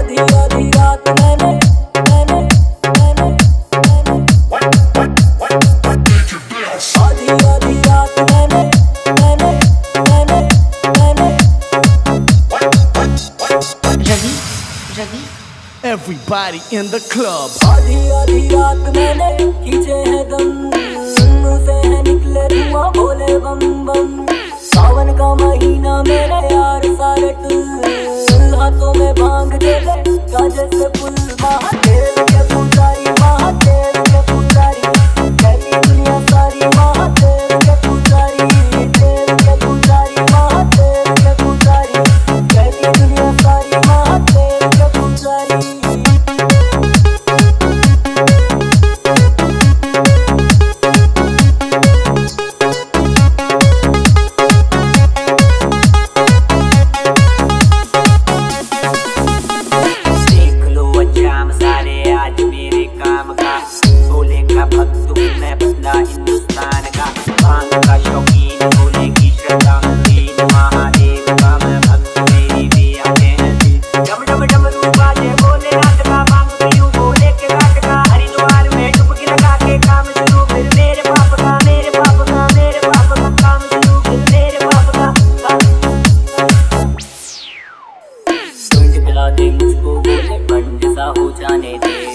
आधी आधी रात मैंने मैंने मैंने मैंने आधी आधी रात मैंने मैंने मैंने मैंने Ravi Ravi Everybody in the club. आधी आधी रात मैंने खींचे हैं दम, मुंह से है निकले धुआं बोले बम बम। सावन का महीना मेरे यार सारे टुल, हाथों में भांग दे दे काजल से पुल। महादेव के पुजारी, महादेव के पुजारी, कहती दुनिया सारी महादेव के पुजारी, देव के पुजारी, महादेव के पुजारी, कहती दुनिया सारी महादेव के पुजारी। हिंदुस्तान का भांग का शौकीन, भोले की श्रद्धांगीन, महादेव का मैं भक्त, मेरी भी आंखें हैं दिल। डम डम डमरू बाजे भोलेनाथ का, भांग पीऊं भोले के घाट का, हरिद्वार में डुबकी लगा के काम शुरू, फिर मेरे पाप का मेरे पाप का मेरे पाप का काम शुरू, फिर मेरे पाप का पिला दे मुझको भोले, बंद सा हो जाने दे।